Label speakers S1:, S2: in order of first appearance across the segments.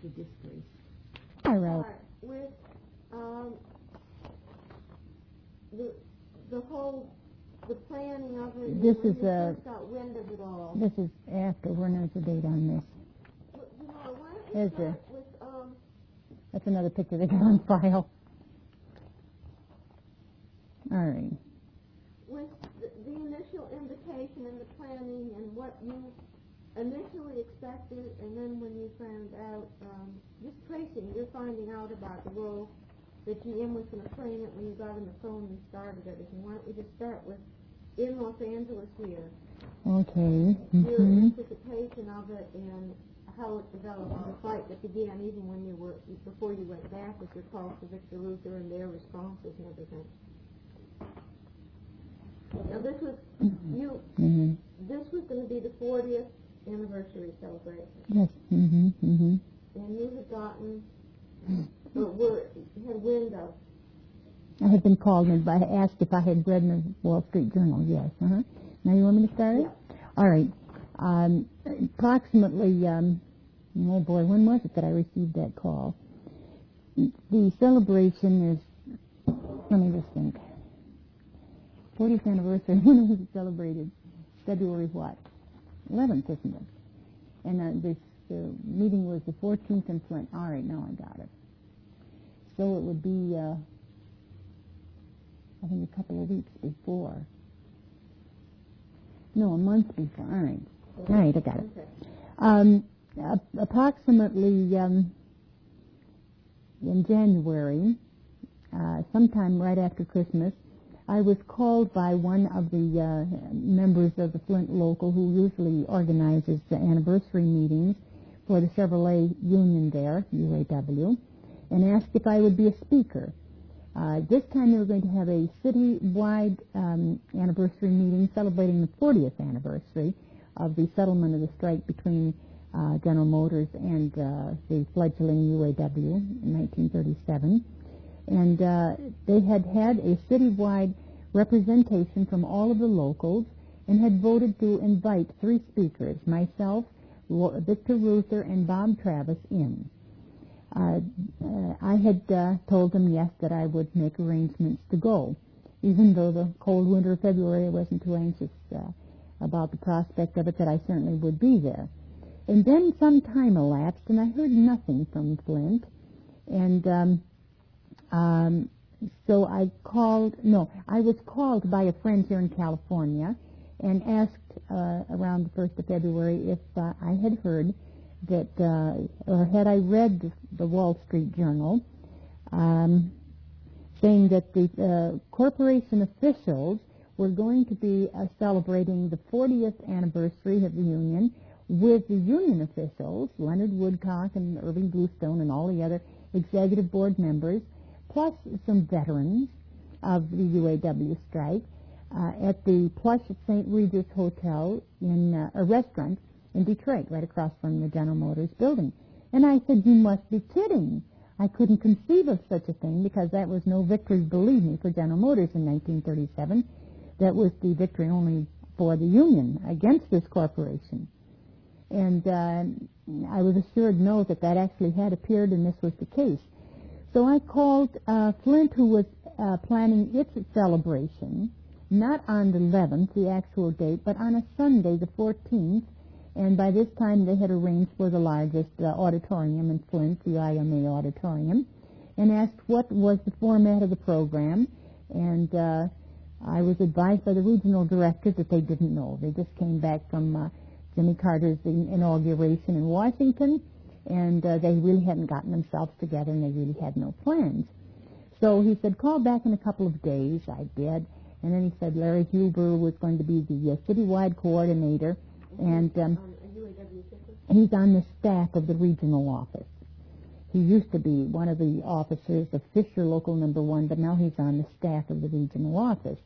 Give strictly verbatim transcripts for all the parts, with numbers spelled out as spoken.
S1: the disgrace.
S2: All right.
S3: With um, the the whole the planning of it.
S2: This
S3: when
S2: is
S3: you
S2: a.
S3: first got wind of it all.
S2: This is after. We're not the date on this.
S3: Well, you know, why don't
S2: There's
S3: we start
S2: a-
S3: with um.
S2: That's another picture they got on file. All right.
S3: With the, the initial invitation and the planning and what you initially expected, and then when you found out, um, just tracing, you're finding out about the role that G M was going to play in it when you got on the phone and started everything. Why don't we just start with in Los Angeles here?
S2: Okay.
S3: Your
S2: Mm-hmm.
S3: anticipation of it and how it developed, and the fight that began even when you were before you went back with your calls to Victor Luther and their responses and everything. Now this was you.
S2: Mm-hmm.
S3: This was going to be the fortieth anniversary celebration,
S2: Yes. Mm-hmm. Mm-hmm.
S3: and you had gotten or were had wind of.
S2: I had been called and I asked if I had read in the Wall Street Journal. Yes. Uh-huh. Now you want me to start it?
S3: Yeah.
S2: All right. Um, approximately, um, oh boy, when was it that I received that call? The celebration is, let me just think, fortieth anniversary, when was it celebrated? February what? eleventh, isn't it? And uh, this uh, meeting was the fourteenth in Flint. All right, now I got it. So it would be, uh, I think, a couple of weeks before. No, a month before. All right. All right, I got it.
S3: Okay.
S2: Um, uh, approximately um, in January, uh, sometime right after Christmas, I was called by one of the uh, members of the Flint local who usually organizes the anniversary meetings for the Chevrolet Union there, U A W, and asked if I would be a speaker. Uh, this time they were going to have a city-wide um, anniversary meeting celebrating the fortieth anniversary of the settlement of the strike between uh, General Motors and uh, the fledgling U A W in nineteen thirty-seven. And uh, they had had a citywide representation from all of the locals and had voted to invite three speakers, myself, Victor Luther, and Bob Travis, in. Uh, uh, I had uh, told them, yes, that I would make arrangements to go, even though the cold winter of February I wasn't too anxious uh, about the prospect of it, that I certainly would be there. And then some time elapsed, and I heard nothing from Flint, and um, um, so I called, no, I was called by a friend here in California and asked uh, around the first of February if uh, I had heard that, uh, or had I read the, the Wall Street Journal, um, saying that the uh, corporation officials were going to be uh, celebrating the fortieth anniversary of the union with the union officials, Leonard Woodcock and Irving Bluestone and all the other executive board members, plus some veterans of the U A W strike, uh, at the plush Saint Regis Hotel in uh, a restaurant in Detroit, right across from the General Motors building. And I said, you must be kidding. I couldn't conceive of such a thing because that was no victory, believe me, for General Motors in nineteen thirty-seven. That was the victory only for the union against this corporation. And uh, I was assured, no, that that actually had appeared and this was the case. So I called uh, Flint, who was uh, planning its celebration, not on the eleventh, the actual date, but on a Sunday, the fourteenth, and by this time they had arranged for the largest uh, auditorium in Flint, the I M A Auditorium, and asked what was the format of the program, and uh, I was advised by the regional director that they didn't know. They just came back from uh, Jimmy Carter's inauguration in Washington, and uh, they really hadn't gotten themselves together, and they really had no plans. So he said, call back in a couple of days. I did. And then he said Larry Huber was going to be the uh, citywide coordinator, and um, he's on the staff of the regional office. He used to be one of the officers of Fisher Local Number One, but now he's on the staff of the regional office.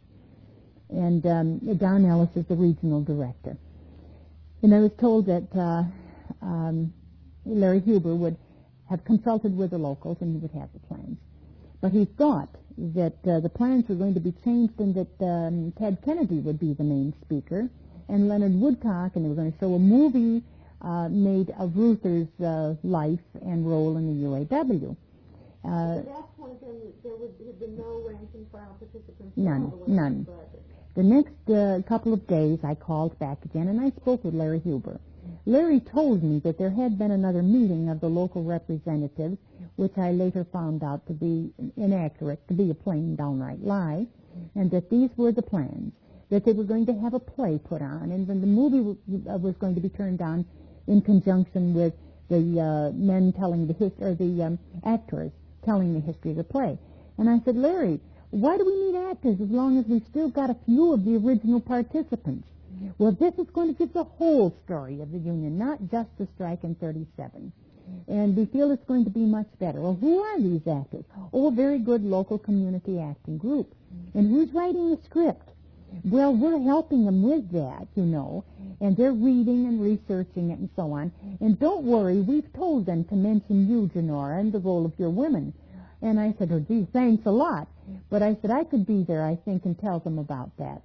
S2: And um, Don Ellis is the regional director. And I was told that uh, um, Larry Huber would have consulted with the locals and he would have the plans. But he thought that uh, the plans were going to be changed and that um, Ted Kennedy would be the main speaker and Leonard Woodcock, and they were going to show a movie uh, made of Reuther's uh, life and role in the U A W.
S3: Uh, At that point, then, there would have been no rank and file participants.
S2: None,
S3: all the way
S2: none.
S3: to the
S2: The next uh, couple of days, I called back again, and I spoke with Larry Huber. Larry told me that there had been another meeting of the local representatives, which I later found out to be inaccurate, to be a plain, downright lie, and that these were the plans, that they were going to have a play put on, and then the movie w- was going to be turned on in conjunction with the uh, men telling the history, or the um, actors telling the history of the play. And I said, Larry, why do we need actors as long as we've still got a few of the original participants? Well, this is going to give the whole story of the Union, not just the strike in thirty-seven. And we feel it's going to be much better. Well, who are these actors? Oh, a very good local community acting group. And who's writing the script? Well, we're helping them with that, you know, and they're reading and researching it and so on. And don't worry, we've told them to mention you, Janora, and the role of your women. And I said, oh, gee, thanks a lot. But I said I could be there, I think, and tell them about that.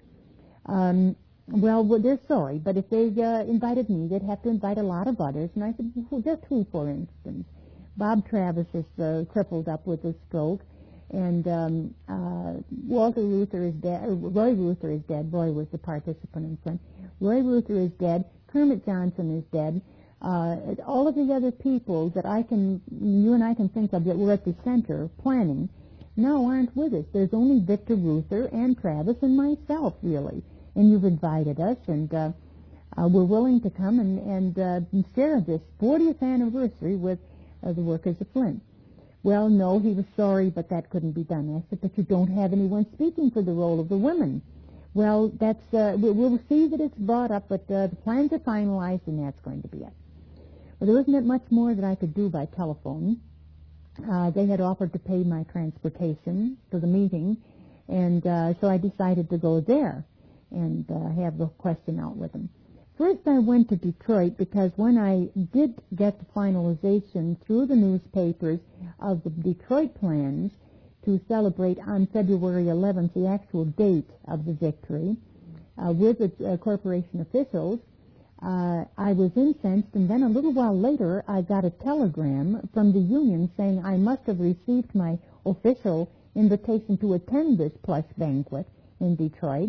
S2: Um, well, well, they're sorry, but if they uh, invited me, they'd have to invite a lot of others. And I said, well, just who, for instance? Bob Travis is uh, crippled up with a stroke. And um, uh, Walter Reuther is dead. Roy Reuther is dead. Roy was the participant in front. Roy Reuther is dead. Kermit Johnson is dead. Uh, all of the other people that I can, you and I can think of that were at the center planning, now aren't with us. There's only Victor Reuther and Travis and myself, really. And you've invited us, and uh, uh, we're willing to come and, and uh, share this fortieth anniversary with uh, the workers of Flint. Well, no, he was sorry, but that couldn't be done. I said, but you don't have anyone speaking for the role of the women. Well, that's uh, we'll see that it's brought up, but uh, the plans are finalized, and that's going to be it. Well, there wasn't much more that I could do by telephone. Uh, they had offered to pay my transportation to the meeting, and uh, so I decided to go there and uh, have the question out with them. First, I went to Detroit because when I did get the finalization through the newspapers of the Detroit plans to celebrate on February eleventh the actual date of the victory uh, with the uh, corporation officials, uh, I was incensed, and then a little while later I got a telegram from the union saying I must have received my official invitation to attend this plush banquet in Detroit.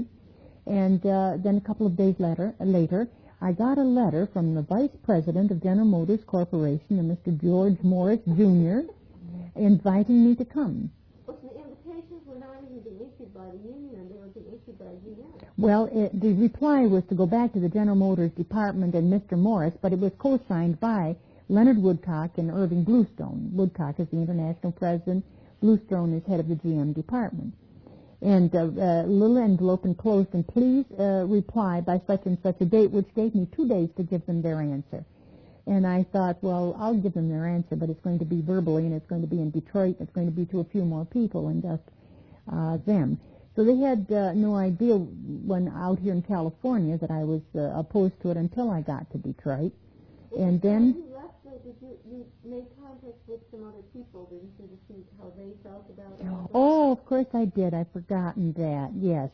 S2: And uh, then a couple of days later, later, I got a letter from the vice president of General Motors Corporation, a Mister George Morris, Junior, inviting me to come.
S3: Well, so the invitations were not even being issued by the union, they were being issued by G M.
S2: Well, it, the reply was to go back to the General Motors department and Mister Morris, but it was co-signed by Leonard Woodcock and Irving Bluestone. Woodcock is the international president. Bluestone is head of the G M department. And a uh, uh, little envelope enclosed, and please uh, reply by such and such a date, which gave me two days to give them their answer. And I thought, well, I'll give them their answer, but it's going to be verbally, and it's going to be in Detroit. It's going to be to a few more people and just uh, them. So they had uh, no idea when out here in California that I was uh, opposed to it until I got to Detroit. And then...
S3: Did you, you make contact with some other people, didn't you, to see how they felt about it?
S2: Oh, of course I did. I've forgotten that, yes.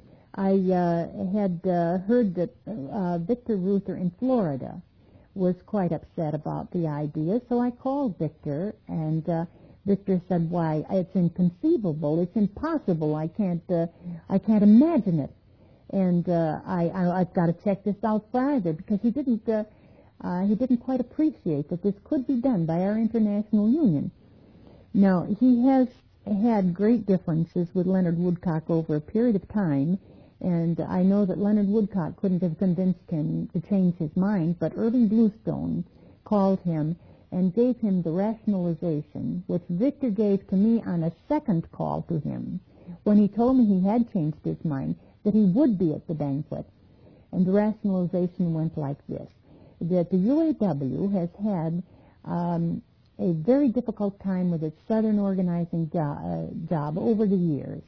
S2: I uh, had uh, heard that uh, Victor Reuther in Florida was quite upset about the idea, so I called Victor, and uh, Victor said, why, it's inconceivable, it's impossible, I can't, uh, I can't imagine it. And uh, I, I, I've got to check this out further, because he didn't... Uh, Uh, he didn't quite appreciate that this could be done by our international union. Now, he has had great differences with Leonard Woodcock over a period of time, and I know that Leonard Woodcock couldn't have convinced him to change his mind, but Irving Bluestone called him and gave him the rationalization, which Victor gave to me on a second call to him, when he told me he had changed his mind, that he would be at the banquet. And the rationalization went like this, that the U A W has had um, a very difficult time with its southern organizing jo- uh, job over the years.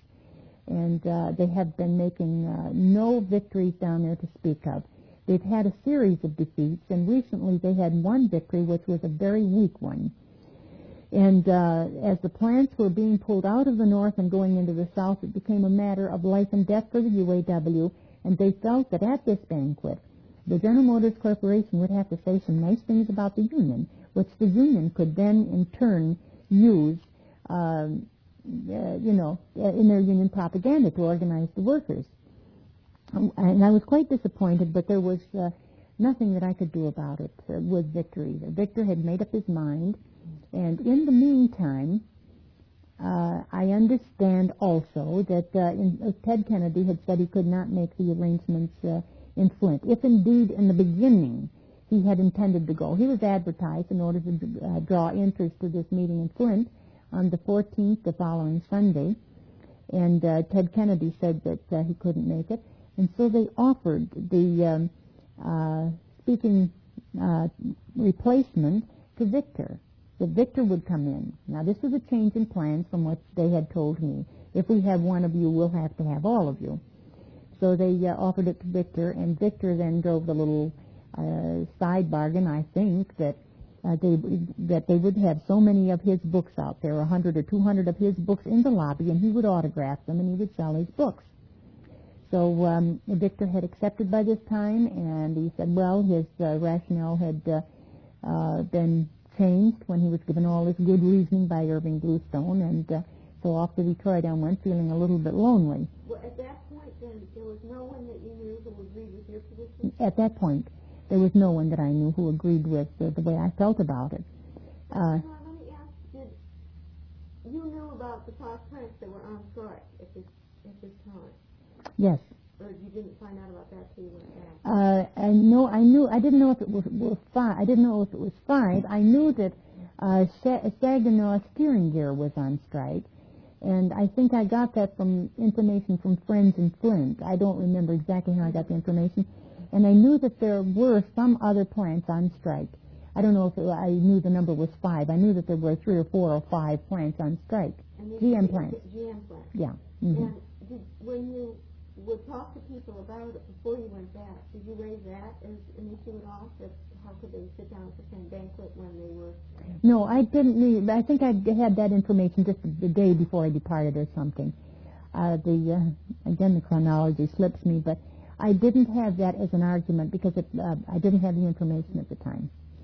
S2: And uh, they have been making uh, no victories down there to speak of. They've had a series of defeats, and recently they had one victory, which was a very weak one. And uh, as the plants were being pulled out of the north and going into the south, it became a matter of life and death for the U A W, and they felt that at this banquet, the General Motors Corporation would have to say some nice things about the union, which the union could then in turn use, um, uh, you know, in their union propaganda to organize the workers. Um, and I was quite disappointed, but there was uh, nothing that I could do about it uh, with Victor either. Victor had made up his mind, and in the meantime, uh, I understand also that uh, in, uh, Ted Kennedy had said he could not make the arrangements uh, in Flint. If indeed in the beginning he had intended to go, he was advertised in order to uh, draw interest to this meeting in Flint on the fourteenth, the following Sunday, and uh, Ted Kennedy said that uh, he couldn't make it, and so they offered the um, uh, speaking uh, replacement to Victor, that Victor would come in. Now, this was a change in plans from what they had told me. If we have one of you, we'll have to have all of you. So they uh, offered it to Victor, and Victor then drove the little uh, side bargain, I think, that uh, they that they would have so many of his books out there, a hundred or two hundred of his books in the lobby, and he would autograph them, and he would sell his books. So um, Victor had accepted by this time, and he said, well, his uh, rationale had uh, uh, been changed when he was given all this good reasoning by Irving Bluestone, and uh, so off to Detroit I went, feeling a little bit lonely.
S3: Well, at that point, then, there was no one that you knew who agreed with your position?
S2: At that point, there was no one that I knew who agreed with uh, the way I felt about it.
S3: Uh, now, let me ask, did you knew about the Park Prints that were on strike at this, at this time?
S2: Yes.
S3: Or you didn't find out about that till you went back?
S2: Uh, I know. I knew. I didn't know if it was, was five. I didn't know if it was five. I knew that uh, Saginaw Steering Gear was on strike, and I think I got that from information from friends in Flint. I don't remember exactly how I got the information, and I knew that there were some other plants on strike. I don't know if it, I knew the number was five. I knew that there were three or four or five plants on strike. G M plants.
S3: G M plants.
S2: Yeah. Mm-hmm.
S3: And did, when you would talk to people about it before you went back, did you raise that as an issue at all? That how could they sit down at the same banquet when they were...
S2: No, I didn't need, I think I had that information just the day before I departed or something. Uh, the uh, again, the chronology slips me, but I didn't have that as an argument because it, uh, I didn't have the information at the time.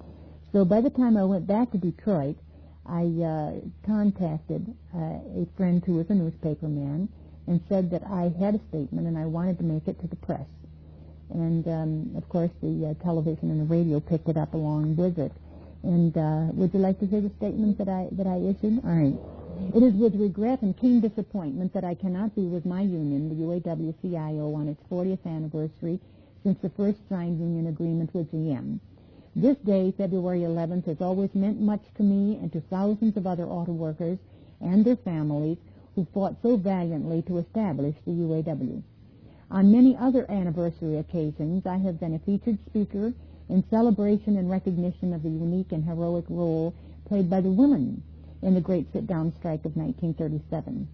S2: So by the time I went back to Detroit, I uh, contacted uh, a friend who was a newspaper man and said that I had a statement and I wanted to make it to the press. And, um, of course, the uh, television and the radio picked it up along with it. And uh, would you like to hear the statement that I that I issued? All right. It is with regret and keen disappointment that I cannot be with my union, the U A W C I O, on its fortieth anniversary since the first signed union agreement with G M. This day, February eleventh, has always meant much to me and to thousands of other auto workers and their families who fought so valiantly to establish the U A W. On many other anniversary occasions, I have been a featured speaker in celebration and recognition of the unique and heroic role played by the women in the great sit-down strike of nineteen thirty-seven.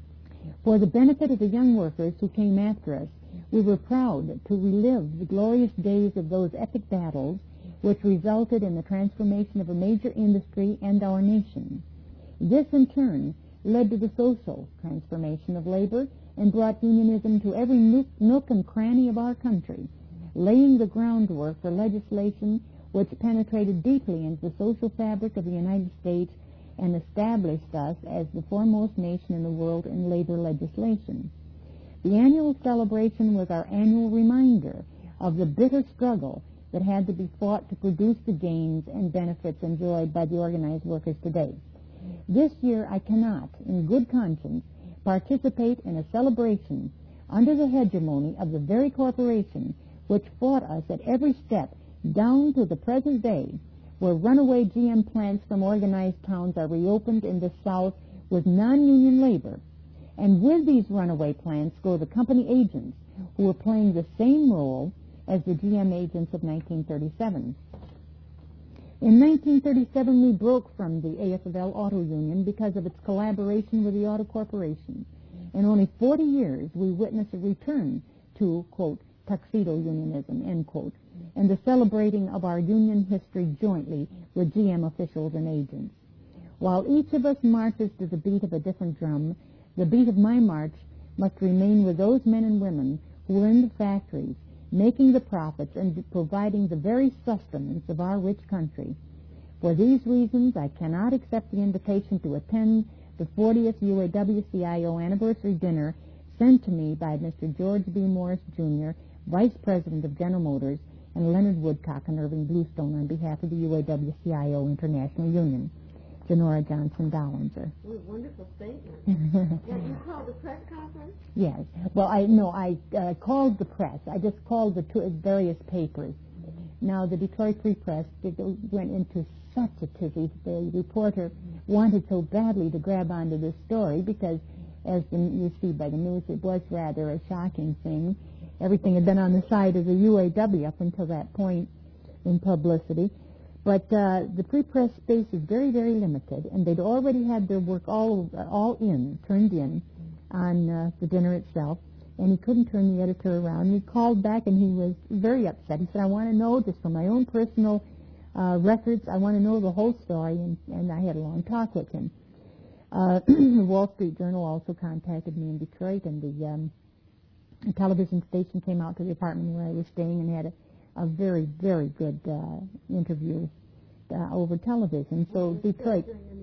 S2: For the benefit of the young workers who came after us, we were proud to relive the glorious days of those epic battles which resulted in the transformation of a major industry and our nation. This, in turn, led to the social transformation of labor and brought unionism to every nook, nook and cranny of our country, laying the groundwork for legislation which penetrated deeply into the social fabric of the United States and established us as the foremost nation in the world in labor legislation. The annual celebration was our annual reminder of the bitter struggle that had to be fought to produce the gains and benefits enjoyed by the organized workers today. This year I cannot, in good conscience, participate in a celebration under the hegemony of the very corporation which fought us at every step down to the present day, where runaway G M plants from organized towns are reopened in the South with non-union labor. And with these runaway plants go the company agents who are playing the same role as the G M agents of nineteen thirty-seven. In nineteen thirty-seven, we broke from the A F L Auto Union because of its collaboration with the Auto Corporation. In only forty years, we witnessed a return to, quote, tuxedo unionism, end quote, and the celebrating of our union history jointly with G M officials and agents. While each of us marches to the beat of a different drum, the beat of my march must remain with those men and women who were in the factories, making the profits and providing the very sustenance of our rich country. For these reasons, I cannot accept the invitation to attend the fortieth U A W C I O anniversary dinner sent to me by Mister George B. Morris, Junior, Vice President of General Motors, and Leonard Woodcock and Irving Bluestone on behalf of the U A W C I O International Union. Janora Johnson Dollinger.
S3: What a wonderful statement. And you called the press conference?
S2: Yes. Well, I no, I uh, called the press. I just called the two, various papers. Now, the Detroit Free Press it went into such a tizzy. The reporter wanted so badly to grab onto this story because, as the, you see by the news, it was rather a shocking thing. Everything had been on the side of the U A W up until that point in publicity. But uh, the Free Press space is very, very limited, and they'd already had their work all uh, all in, turned in, on uh, the dinner itself, and he couldn't turn the editor around. He called back, and he was very upset. He said, I want to know, just from my own personal uh, records, I want to know the whole story, and, and I had a long talk with him. Uh, the Wall Street Journal also contacted me in Detroit, and the, um, the television station came out to the apartment where I was staying and had a a very, very good uh, interview uh, over television. So Detroit,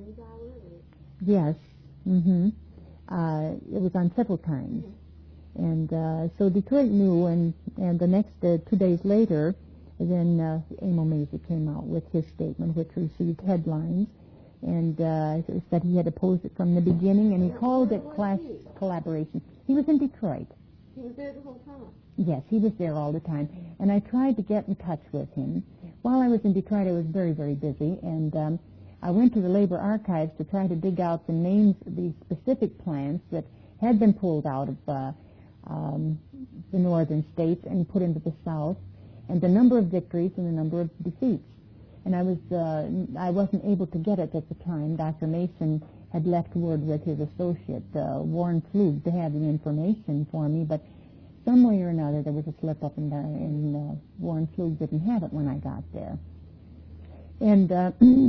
S2: yes, mm-hmm. uh, it was on several times, mm-hmm. and uh, so Detroit knew. And and the next uh, two days later, then uh, Emil Mazie came out with his statement, which received headlines, and uh, said he had opposed it from the beginning, and he yeah, called it class he? collaboration. He was in Detroit.
S3: He was there the whole time.
S2: Yes, he was there all the time, and I tried to get in touch with him. While I was in Detroit, I was very, very busy, and um, I went to the Labor Archives to try to dig out the names of these specific plants that had been pulled out of uh, um, the northern states and put into the South, and the number of victories and the number of defeats. And I was uh, I wasn't able to get it at the time. Doctor Mason had left word with his associate, uh, Warren Flug, to have the information for me, but some way or another there was a slip-up, and, uh, and uh, Warren Flug didn't have it when I got there. And, uh,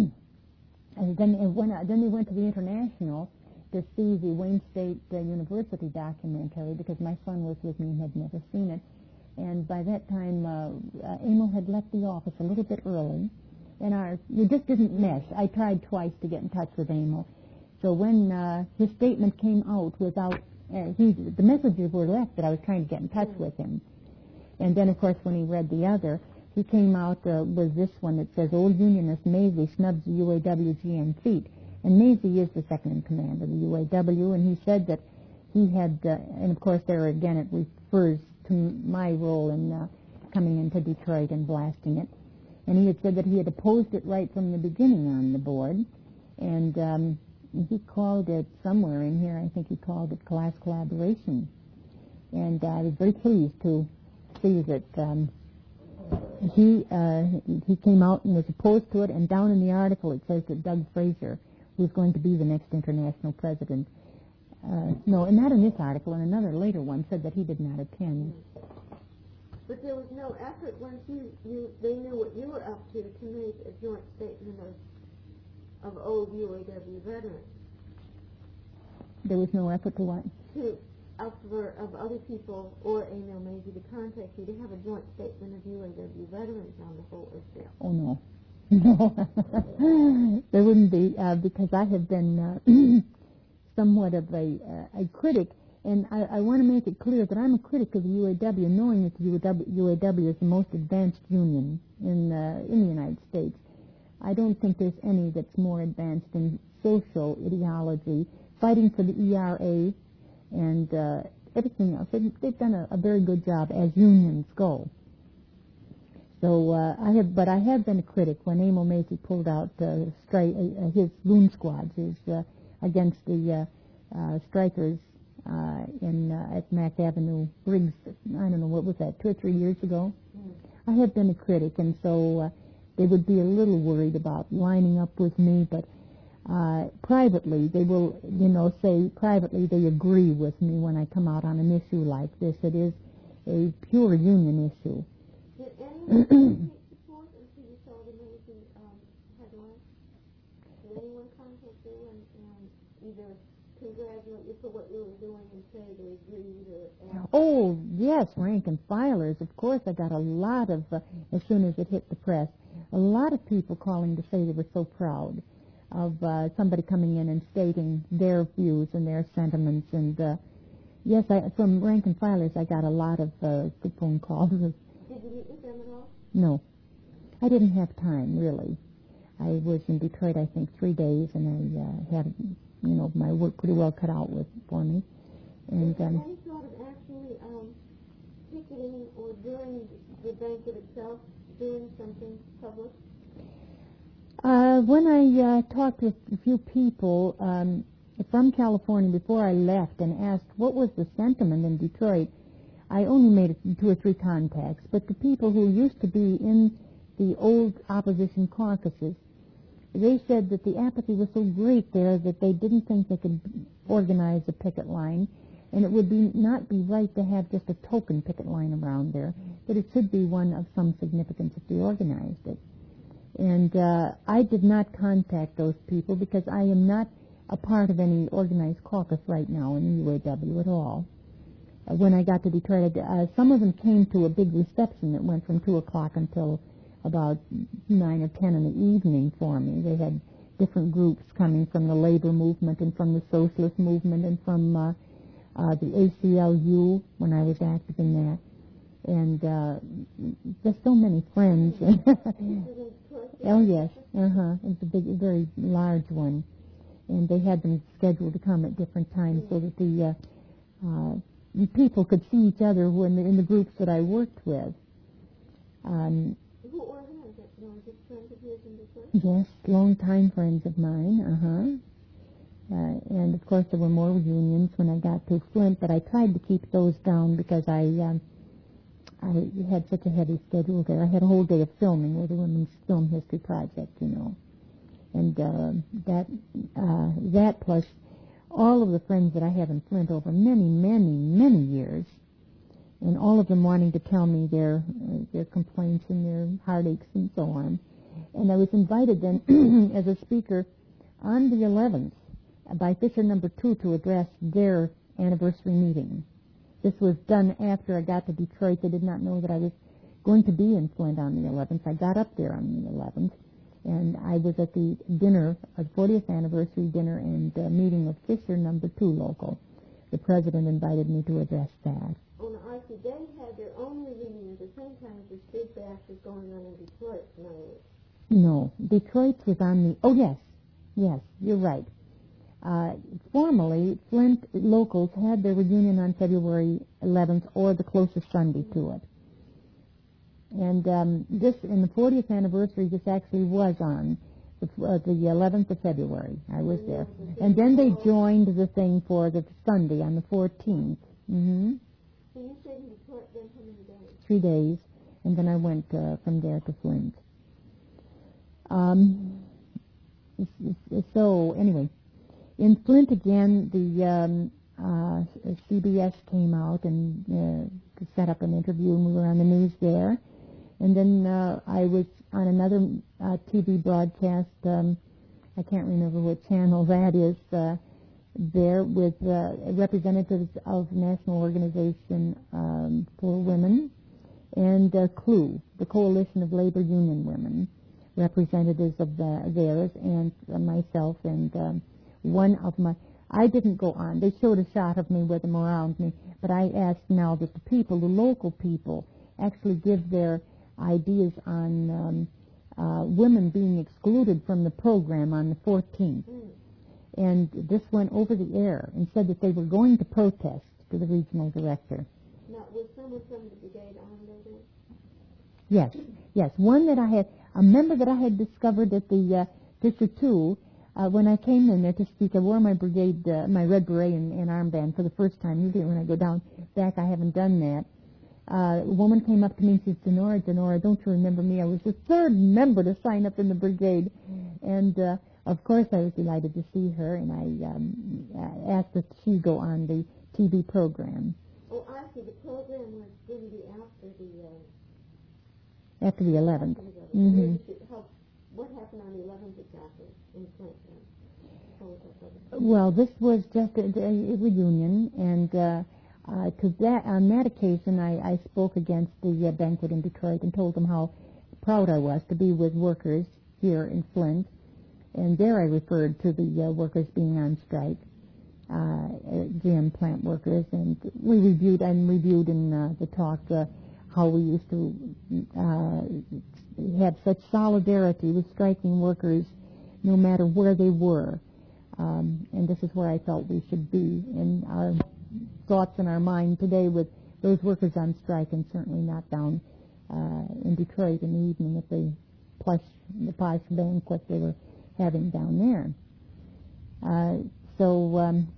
S2: and then, and when, uh, then we went to the International to see the Wayne State uh, University documentary, because my son was with me and had never seen it. And by that time, uh, uh, Emil had left the office a little bit early, and our we just didn't mesh. I tried twice to get in touch with Emil. So when uh, his statement came out without, uh, he, the messages were left that I was trying to get in touch with him. And then, of course, when he read the other, he came out uh, with this one that says, Old Unionist Mazie snubs the U A W G M feat. And Mazie is the second in command of the U A W, and he said that he had, uh, and of course there again it refers to my role in uh, coming into Detroit and blasting it. And he had said that he had opposed it right from the beginning on the board, and um, he called it somewhere in here, I think he called it class collaboration. And uh, I was very pleased to see that um, he uh, he came out and was opposed to it, and down in the article it says that Doug Fraser, who's going to be the next international president, uh, no, and not in this article, in another later one, said that he did not attend.
S3: But there was no effort once you, you they knew what you were up to to make a joint statement of, of old U A W veterans.
S2: There was no effort to what?
S3: To, of, for, of other people or Emil Mazie to contact you to have a joint statement of U A W veterans on the whole issue.
S2: Oh, no. No. There wouldn't be, uh, because I have been uh, somewhat of a, uh, a critic. And I, I want to make it clear that I'm a critic of the U A W, knowing that the U A W, U A W is the most advanced union in uh, in the United States. I don't think there's any that's more advanced in social ideology, fighting for the E R A and uh, everything else. They've, they've done a, a very good job as unions go. So uh, I have, but I have been a critic when Emil Mazie pulled out uh, stri- uh, his goon squads his, uh, against the uh, uh, strikers. Uh, in uh, at Mack Avenue Briggs, I don't know, what was that, two or three years ago? Mm. I have been a critic, and so uh, they would be a little worried about lining up with me, but uh, privately, they will, you know, say privately they agree with me when I come out on an issue like this. It is a pure union issue.
S3: Did anyone support until you saw the Mazie um, headline? Did anyone contact you and, and either congratulate you for what you were doing and say they agreed or asked?
S2: Oh, yes, rank and filers. Of course, I got a lot of, uh, as soon as it hit the press, a lot of people calling to say they were so proud of uh, somebody coming in and stating their views and their sentiments. And, uh, yes, I, from rank and filers, I got a lot of uh, good phone calls.
S3: Did you meet with them at all?
S2: No. I didn't have time, really. I was in Detroit, I think, three days, and I uh, had, you know, my work pretty well cut out with for me. And
S3: Was there
S2: um,
S3: any sort of actually um, ticketing or during the banquet itself doing something public?
S2: uh, when I uh, talked with a few people um, from California before I left and asked what was the sentiment in Detroit, I only made two or three contacts, but the people who used to be in the old opposition caucuses, they said that the apathy was so great there that they didn't think they could organize a picket line, and it would be not be right to have just a token picket line around there, that it should be one of some significance if they organized it. And uh, I did not contact those people because I am not a part of any organized caucus right now in the U A W at all. Uh, when I got to Detroit, uh, some of them came to a big reception that went from two o'clock until about nine or ten in the evening for me. They had different groups coming from the labor movement and from the socialist movement and from uh, uh, the A C L U when I was active in that. And uh, just so many friends. Oh, yes. Uh-huh. It was a big, very large one. And they had them scheduled to come at different times so that the, uh, uh, people could see each other who in the, in the groups that I worked with. Um,
S3: Who organized it? Was it friends of yours in Detroit?
S2: Yes, long-time friends of mine, uh-huh. Uh, and, of course, there were more reunions when I got to Flint, but I tried to keep those down because I um, I had such a heavy schedule there. I had a whole day of filming with the Women's Film History Project, you know. And uh, that, uh, that plus all of the friends that I have in Flint over many, many, many years, and all of them wanting to tell me their uh, their complaints and their heartaches and so on. And I was invited then as a speaker on the eleventh by Fisher Number Two to address their anniversary meeting. This was done after I got to Detroit. They did not know that I was going to be in Flint on the eleventh. I got up there on the eleventh, and I was at the dinner, a fortieth anniversary dinner and uh, meeting of Fisher Number Two local. The president invited me to address that.
S3: Oh, no, I see. They had their own reunion at the same time as this big bash was going on in Detroit, in other words.
S2: No, Detroit was on the, oh yes, yes, you're right. Uh, formally, Flint locals had their reunion on February eleventh or the closest Sunday to it. And um, this, in the fortieth anniversary, this actually was on the, uh, the eleventh of February. I was there. And then they joined the thing for the Sunday on the fourteenth. Mm-hmm.
S3: So you stayed in Detroit then how many days?
S2: Three days. And then I went uh, from there to Flint. Um, so, anyway, in Flint again, the um, uh, C B S came out and uh, to set up an interview, and we were on the news there. And then uh, I was on another uh, T V broadcast. Um, I can't remember what channel that is. Uh, there with uh, representatives of National Organization um, for Women and uh, C L U, the Coalition of Labor Union Women, representatives of the, theirs, and uh, myself, and um, one of my, I didn't go on. They showed a shot of me with them around me, but I asked now that the people, the local people, actually give their ideas on um, uh, women being excluded from the program on the fourteenth. Mm. And this went over the air and said that they were going to protest to the regional director.
S3: Now, was someone from the brigade on there?
S2: Yes, yes. One that I had, a member that I had discovered at the uh, District two, uh, when I came in there to speak, I wore my brigade, uh, my red beret and, and armband for the first time. Usually when I go down back, I haven't done that. Uh, a woman came up to me and said, Denora, Denora, don't you remember me? I was the third member to sign up in the brigade. And, uh, of course, I was delighted to see her, and I um, asked that she go on the T V program.
S3: Oh, I see. The program was going to be after the... Uh,
S2: after the eleventh.
S3: After the eleventh.
S2: Mm-hmm.
S3: How, what happened on the eleventh exactly in Flint?
S2: Well, this was just a, a reunion, and uh, uh, to that on that occasion, I, I spoke against the uh, banquet in Detroit and told them how proud I was to be with workers here in Flint, and there I referred to the uh, workers being on strike, uh, G M plant workers, and we reviewed and reviewed in uh, the talk uh, how we used to uh, have such solidarity with striking workers, no matter where they were. Um, and this is where I felt we should be in our thoughts in our mind today with those workers on strike, and certainly not down uh, in Detroit in the evening at the plush, the posh banquet they were having down there. Uh, so um,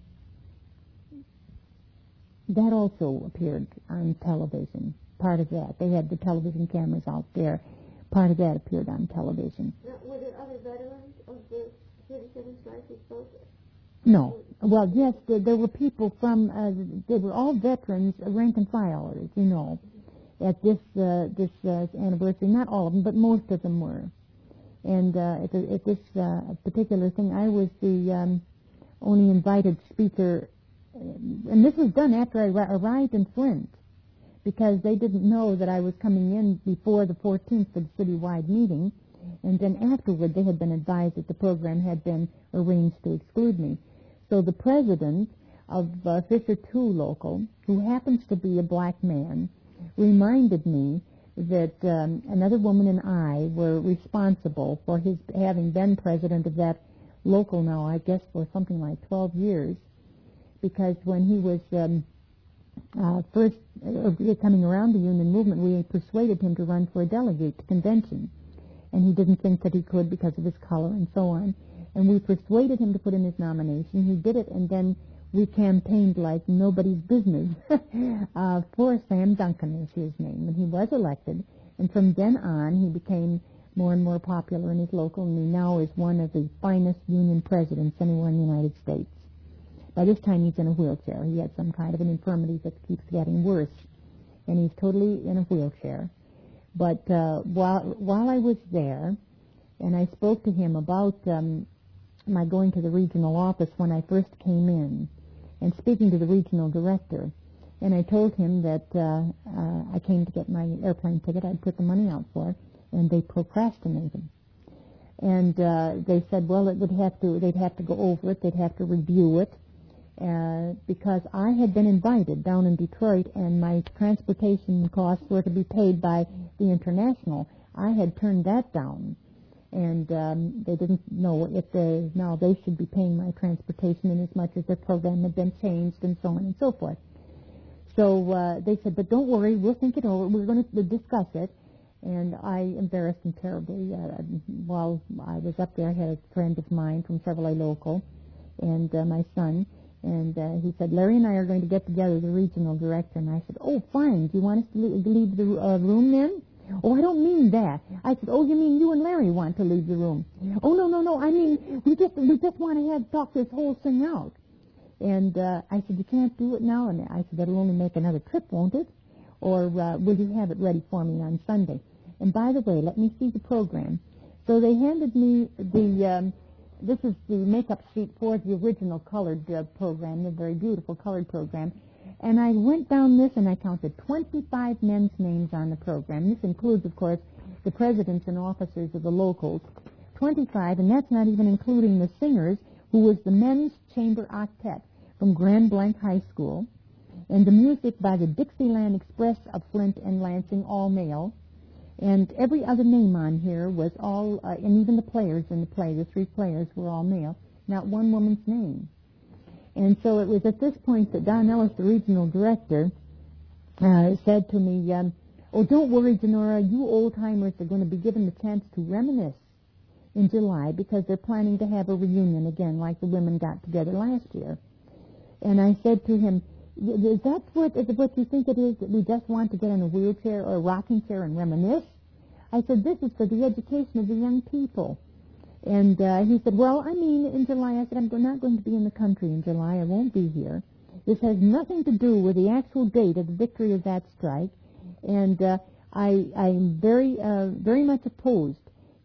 S2: that also appeared on television. Part of that, they had the television cameras out there. Part of that appeared on television.
S3: Now, were there other veterans of the thirty-seven strike you spoke?
S2: No. Well, yes, there, there were people from, uh, they were all veterans, uh, rank and file, as you know, at this uh, this uh, anniversary. Not all of them, but most of them were. And uh, at, the, at this uh, particular thing, I was the um, only invited speaker, and this was done after I arrived in Flint, because they didn't know that I was coming in before the fourteenth for the citywide meeting, and then afterward they had been advised that the program had been arranged to exclude me. So the president of uh, Fisher two Local, who happens to be a black man, reminded me that um, another woman and I were responsible for his having been president of that local now, I guess, for something like twelve years, because when he was um, uh, first uh, coming around the union movement, we persuaded him to run for a delegate to convention, and he didn't think that he could because of his color and so on. And we persuaded him to put in his nomination. He did it, and then we campaigned like nobody's business uh, for Sam Duncan is his name, and he was elected. And from then on, he became more and more popular in his local, and he now is one of the finest union presidents anywhere in the United States. By this time, he's in a wheelchair. He had some kind of an infirmity that keeps getting worse, and he's totally in a wheelchair. But uh, while while I was there, and I spoke to him about um, my going to the regional office when I first came in, and speaking to the regional director, and I told him that uh, uh, I came to get my airplane ticket. I'd put the money out for, and they procrastinated. And uh, they said, well, it would have to. They'd have to go over it. They'd have to review it. Uh, because I had been invited down in Detroit, and my transportation costs were to be paid by the International. I had turned that down, and um, they didn't know if they now they should be paying my transportation in as much as their program had been changed and so on and so forth. So uh, they said, but don't worry, we'll think it over. We're going to discuss it. And I embarrassed him terribly. Uh, while I was up there, I had a friend of mine from Chevrolet Local, and uh, my son. And uh, he said, Larry and I are going to get together, the regional director. And I said, oh, fine. Do you want us to leave the uh, room then? Oh, I don't mean that. I said, oh, you mean you and Larry want to leave the room? Oh, no, no, no. I mean, we just we just want to have talk this whole thing out. And uh, I said, you can't do it now? And I said, that'll only make another trip, won't it? Or uh, will you have it ready for me on Sunday? And by the way, let me see the program. So they handed me the... Um, This is the makeup sheet for the original colored uh, program, the very beautiful colored program. And I went down this and I counted twenty-five men's names on the program. This includes, of course, the presidents and officers of the locals. twenty-five, and that's not even including the singers, who was the Men's Chamber Octet from Grand Blanc High School, and the music by the Dixieland Express of Flint and Lansing, all male. And every other name on here was all, uh, and even the players in the play, the three players were all male, not one woman's name. And so it was at this point that Don Ellis, the regional director, uh, said to me, um, oh, don't worry, Denora, you old-timers are going to be given the chance to reminisce in July because they're planning to have a reunion again like the women got together last year. And I said to him, is that what, is what you think it is, that we just want to get in a wheelchair or a rocking chair and reminisce? I said, this is for the education of the young people. And uh, he said, well, I mean, in July. I said, I'm not going to be in the country in July. I won't be here. This has nothing to do with the actual date of the victory of that strike. And uh, I, I'm very, uh, very much opposed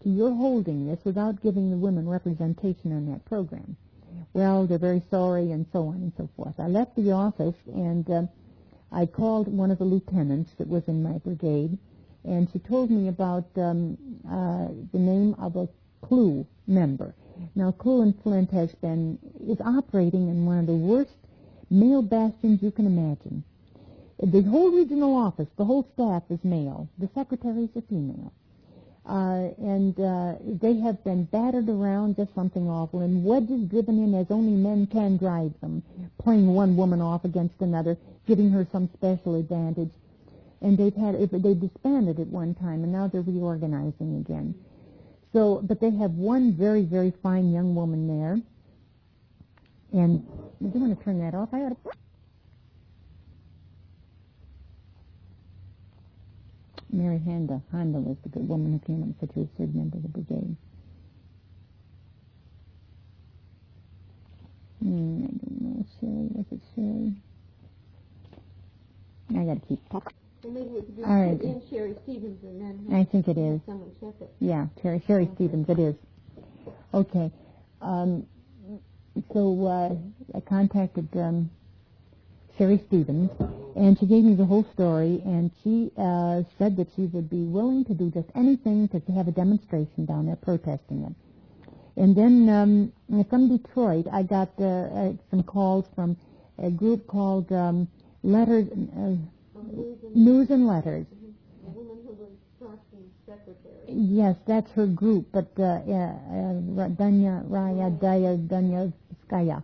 S2: you're holding this without giving the women representation on that program. Well, they're very sorry, and so on and so forth. I left the office, and uh, I called one of the lieutenants that was in my brigade, and she told me about um, uh, the name of a CLUE member. Now, CLUE in Flint has been, is operating in one of the worst male bastions you can imagine. The whole regional office, the whole staff is male. The secretaries are female. Uh, and uh, they have been battered around, just something awful, and wedges driven in as only men can drive them, playing one woman off against another, giving her some special advantage. And they've had they disbanded at one time, and now they're reorganizing again. So, but they have one very, very fine young woman there. And do you want to turn that off? I ought to. Mary Honda. Honda was the good woman who came up and said she was third member of the brigade. Hmm, I don't know. Sherry, was it Sherry? I got to keep talking.
S3: So maybe we could do
S2: All right.
S3: in Sherry Stevens and then
S2: I think it is.
S3: someone check it.
S2: Yeah, Sherry, Sherry
S3: Okay.
S2: Stevens, it is. Okay. Um, so uh, I contacted um, Sherry Stevens, and she gave me the whole story, and she uh, said that she would be willing to do just anything to have a demonstration down there protesting it. And then um, from Detroit, I got uh, uh, some calls from a group called um, Letters, uh,
S3: Oh, News and,
S2: News and Letters.
S3: mhm. The woman who was Trotsky's secretary.
S2: Yes, that's her group, but uh, uh, uh, Danya Raya Daya Danyevskaya,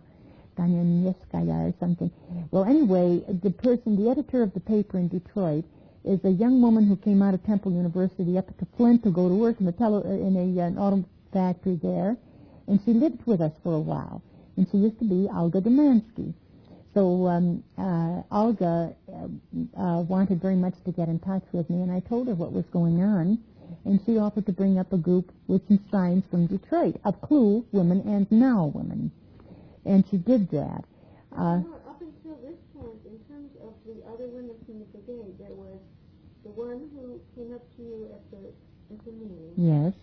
S2: Danyevskaya or something. Well, anyway, the person, the editor of the paper in Detroit, is a young woman who came out of Temple University up to Flint to go to work in a tele, in a, uh, an auto factory there, and she lived with us for a while. And she used to be Olga Demansky. So um, uh, Olga uh, uh, wanted very much to get in touch with me, and I told her what was going on, and she offered to bring up a group with some signs from Detroit of CLUE women and NOW women, and she did that. Uh,
S3: No, up until this point, in terms of the other women from the brigade, there was the one who came up to you at the at the meeting.
S2: yes,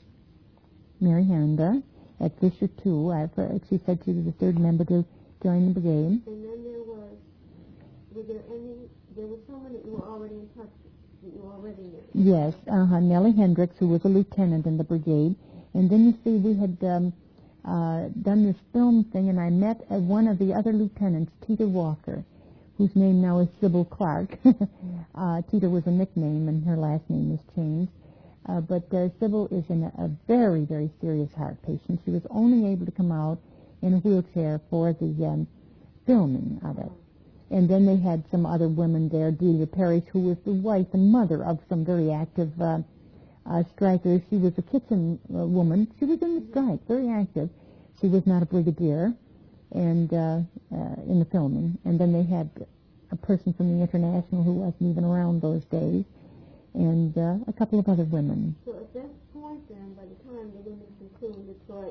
S2: Mary Honda at Fisher too. I've, uh, she said she was the third member to join the brigade.
S3: And then there was, were there any, there was someone that you were already in touch with, that you already knew.
S2: Yes, uh-huh, Nellie Hendricks, who was a lieutenant in the brigade. And then you see we had um, uh, done this film thing, and I met uh, one of the other lieutenants, Tita Walker, whose name now is Sybil Clark. uh, Tita was a nickname, and her last name was changed. Uh, but uh, Sybil is in a, a very, very serious heart patient. She was only able to come out in a wheelchair for the um, filming of it. And then they had some other women there, Delia Parrish, who was the wife and mother of some very active uh, uh, strikers. She was a kitchen uh, woman. She was in the strike, very active. She was not a brigadier and uh, uh, in the filming. And then they had a person from the International who wasn't even around those days, and uh, a couple of other women.
S3: So at that point then, by the time the women from CLUE in Detroit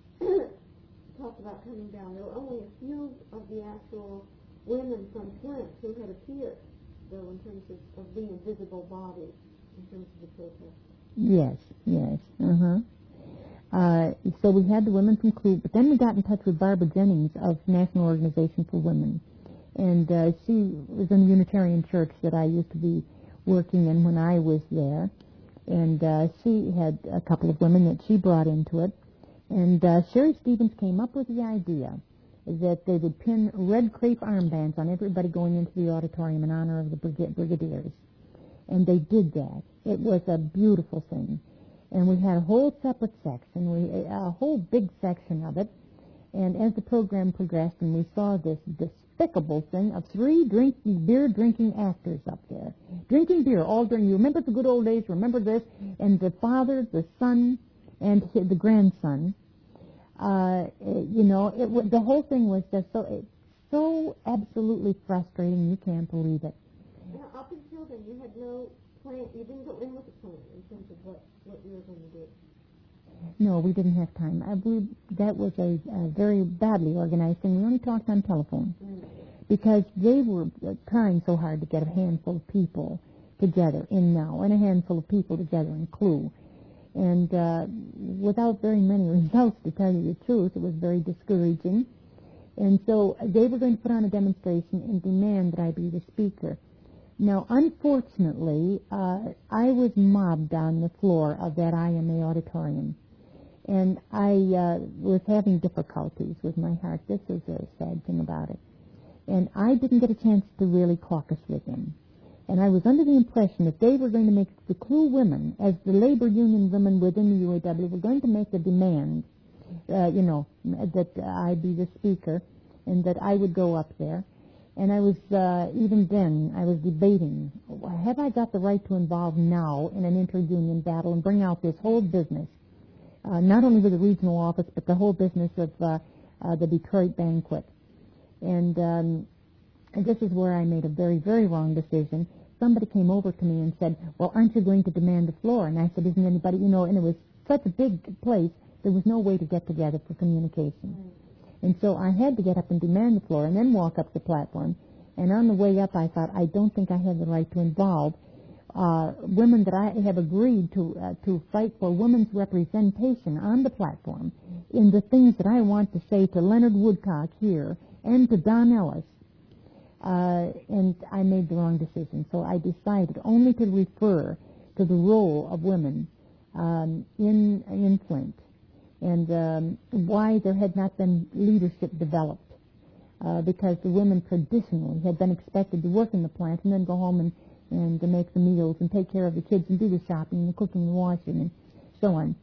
S3: talked about coming down, there were only a few of the actual women from Flint who had appeared, though, in terms of, of being a visible body in terms of the protest.
S2: Yes, yes, uh-huh. Uh, so we had the women from CLUE, but then we got in touch with Barbara Jennings of National Organization for Women, and uh, she was in the Unitarian Church that I used to be working in when I was there, and uh, she had a couple of women that she brought into it, and uh, Sherry Stevens came up with the idea that they would pin red crepe armbands on everybody going into the auditorium in honor of the brigade, brigadiers. And they did that. It was a beautiful thing. And we had a whole separate section, we, a whole big section of it. And as the program progressed and we saw this despicable thing of three drinking, beer-drinking actors up there, drinking beer all during, you remember the good old days, remember this, and the father, the son, and the grandson, Uh, you know, it w- the whole thing was just so it's so absolutely frustrating. You can't believe it.
S3: Now, up until then, you had no plan. You didn't go in with a plan in terms of what, what you were going to do.
S2: No, we didn't have time. I believe that was a, a very badly organized thing. We only talked on telephone
S3: Mm.
S2: because they were uh, trying so hard to get a handful of people together in NOW and a handful of people together in CLUE. And uh, without very many results, to tell you the truth, it was very discouraging. And so they were going to put on a demonstration and demand that I be the speaker. Now, unfortunately, uh, I was mobbed on the floor of that I M A auditorium. And I uh, was having difficulties with my heart. This is a sad thing about it. And I didn't get a chance to really caucus with them. And I was under the impression that they were going to make the Clue women, as the labor union women within the U A W, were going to make a demand, uh, you know, that I be the speaker and that I would go up there. And I was, uh, even then, I was debating, have I got the right to involve now in an inter-union battle and bring out this whole business, uh, not only with the regional office, but the whole business of uh, uh, the Detroit banquet. And um, And this is where I made a very, very wrong decision. Somebody came over to me and said, well, aren't you going to demand the floor? And I said, isn't anybody, you know, and it was such a big place, there was no way to get together for communication. Mm. And so I had to get up and demand the floor and then walk up the platform. And on the way up, I thought, I don't think I have the right to involve uh, women that I have agreed to uh, to fight for women's representation on the platform in the things that I want to say to Leonard Woodcock here and to Don Ellis. Uh, and I made the wrong decision. So I decided only to refer to the role of women um, in in Flint and um, why there had not been leadership developed. Uh, because the women traditionally had been expected to work in the plant and then go home and, and to make the meals and take care of the kids and do the shopping and the cooking and washing and so on.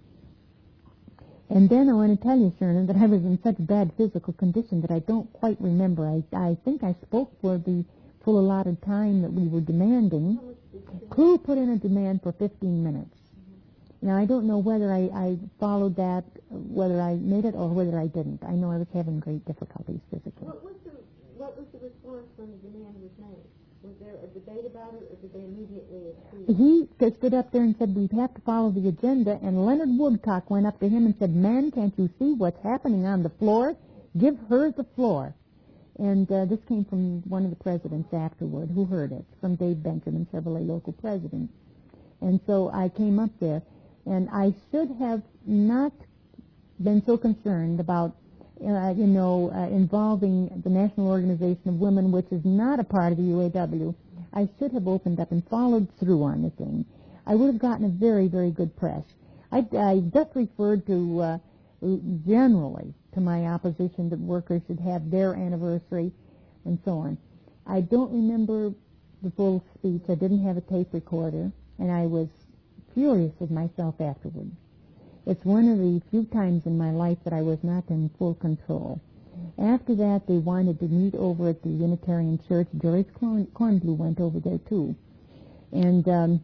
S2: And then I want to tell you, Sherman, that I was in such bad physical condition that I don't quite remember. I, I think I spoke for the full allotted time that we were demanding. Clue put in a demand for fifteen minutes. Mm-hmm. Now, I don't know whether I, I followed that, whether I made it or whether I didn't. I know I was having great difficulties physically.
S3: What was the, what was the response when the demand was made? Was there a debate about it, or did they immediately agree?
S2: He stood up there and said, we'd have to follow the agenda, and Leonard Woodcock went up to him and said, man, can't you see what's happening on the floor? Give her the floor. And uh, this came from one of the presidents afterward who heard it, from Dave Benjamin, Chevrolet local president. And so I came up there, and I should have not been so concerned about Uh, you know, uh, involving the National Organization of Women, which is not a part of the U A W. I should have opened up and followed through on the thing. I would have gotten a very, very good press. I, I just referred to, uh, generally, to my opposition that workers should have their anniversary and so on. I don't remember the full speech. I didn't have a tape recorder, and I was furious with myself afterwards. It's one of the few times in my life that I was not in full control. After that, they wanted to meet over at the Unitarian Church. Doris Corn- Cornblue went over there, too. And um,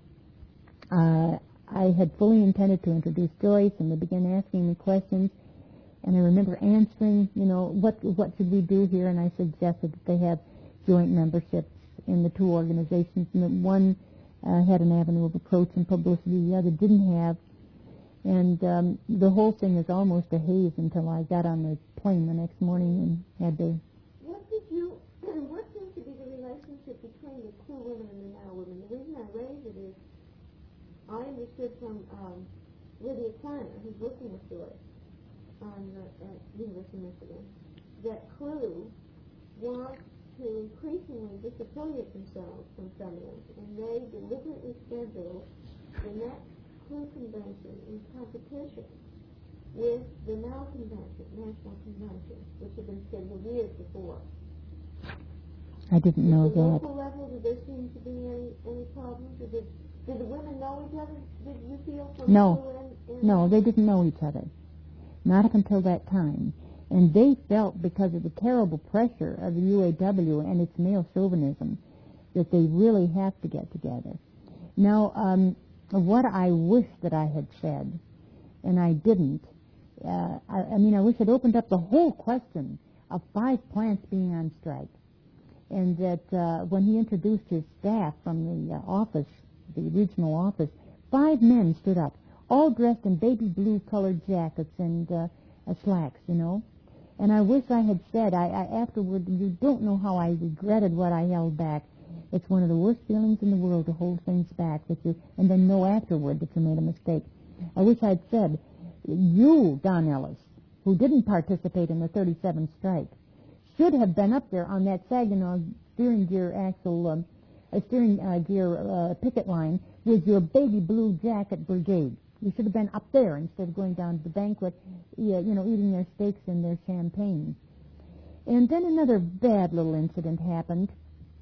S2: uh, I had fully intended to introduce Joyce, and they began asking me questions. And I remember answering, you know, what what should we do here? And I suggested that they have joint memberships in the two organizations, and that one uh, had an avenue of approach and publicity, the other didn't have. And um, the whole thing is almost a haze until I got on the plane the next morning and had to...
S3: What did you... What seems to be the relationship between the Clue women and the Now women? The reason I raise it is I understood from um, Lydia Kleiner, who's working with Joyce on the, at University of Michigan, that Clue wants to increasingly disaffiliate themselves from feminists, and they deliberately schedule the next Clue convention in competition with the Now convention, National Convention, which had been scheduled years before.
S2: I didn't know
S3: At the
S2: that.
S3: local level, did there seem to be any, any problems? Or did, did the women know each other? Did you feel from
S2: No.
S3: Clue and, and
S2: No, they didn't know each other. Not up until that time. And they felt, because of the terrible pressure of the U A W and its male chauvinism, that they really have to get together. Now, um, what I wish that I had said, and I didn't, uh, I, I mean, I wish I'd opened up the whole question of five plants being on strike, and that uh, when he introduced his staff from the uh, office, the regional office, five men stood up, all dressed in baby blue colored jackets and uh, uh, slacks, you know. And I wish I had said, I, I afterward, you don't know how I regretted what I held back. It's one of the worst feelings in the world to hold things back, that you, and then know afterward that you made a mistake. I wish I'd said, you, Don Ellis, who didn't participate in the thirty-seven strike, should have been up there on that Saginaw steering gear axle, um, uh, steering uh, gear uh, picket line with your baby blue jacket brigade. You should have been up there instead of going down to the banquet, you know, eating their steaks and their champagne. And then another bad little incident happened.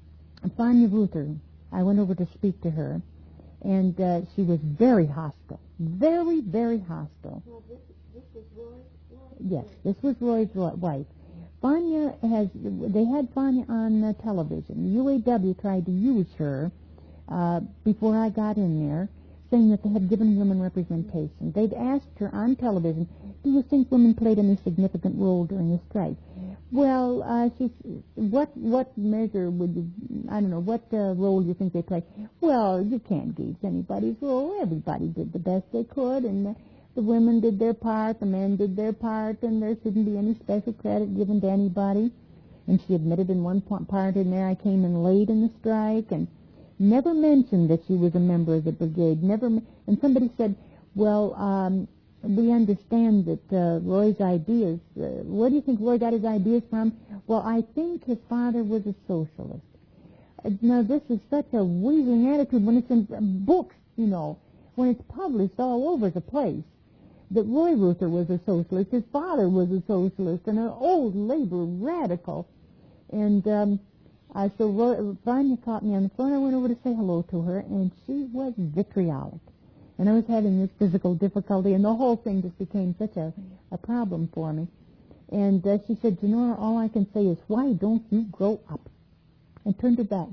S2: Fania Ruther, I went over to speak to her, and uh, she was very hostile, very, very hostile.
S3: Well, this, this was Roy's wife?
S2: Yes, this was Roy's wife. Fania has, they had Fania on uh, television. U A W tried to use her uh, before I got in there, saying that they had given women representation. They'd asked her on television, do you think women played any significant role during the strike? Well, uh, she, what what measure would you, I don't know, what uh, role do you think they played? Well, you can't gauge anybody's role. Everybody did the best they could, and the, the women did their part, the men did their part, and there shouldn't be any special credit given to anybody. And she admitted in one part in there, I came in late in the strike, and never mentioned that she was a member of the brigade. Never, and somebody said, well, um, we understand that uh, Roy's ideas, uh, where do you think Roy got his ideas from? Well, I think his father was a socialist. Uh, now, this is such a wheezing attitude when it's in books, you know, when it's published all over the place, that Roy Ruther was a socialist, his father was a socialist, and an old labor radical. And um, uh, so Roy, Vanya caught me on the phone. I went over to say hello to her, and she was vitriolic. And I was having this physical difficulty, and the whole thing just became such a, a problem for me. And uh, she said, Janora, all I can say is, why don't you grow up? And turned her back.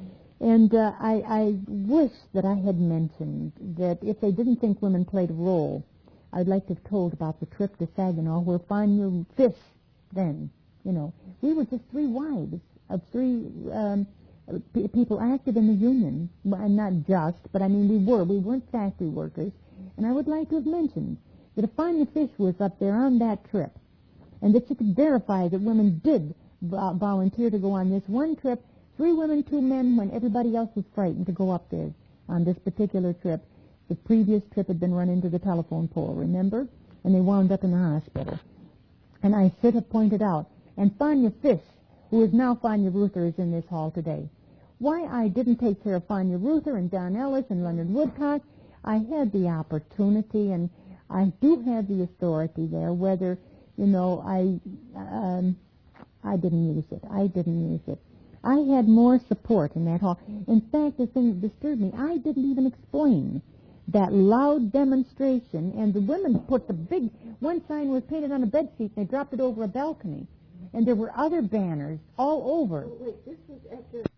S2: And uh, I, I wish that I had mentioned that if they didn't think women played a role, I'd like to have told about the trip to Saginaw where Fania Fish then, you know. We were just three wives of three um, p- people active in the union. Well, not just, but I mean we were. We weren't factory workers. And I would like to have mentioned that if Fania Fish was up there on that trip and that you could verify that women did vo- volunteer to go on this one trip, three women, two men, when everybody else was frightened to go up there on this particular trip. The previous trip had been run into the telephone pole, remember? And they wound up in the hospital. And I should have pointed out, and Fania Fish, who is now Fania Ruther, is in this hall today. Why I didn't take care of Fania Ruther and Don Ellis and Leonard Woodcock, I had the opportunity, and I do have the authority there, whether, you know, I, um, I didn't use it. I didn't use it. I had more support in that hall. In fact, the thing that disturbed me, I didn't even explain that loud demonstration, and the women put the big, one sign was painted on a bed sheet, and they dropped it over a balcony. And there were other banners all over.
S3: Oh, wait, this was at the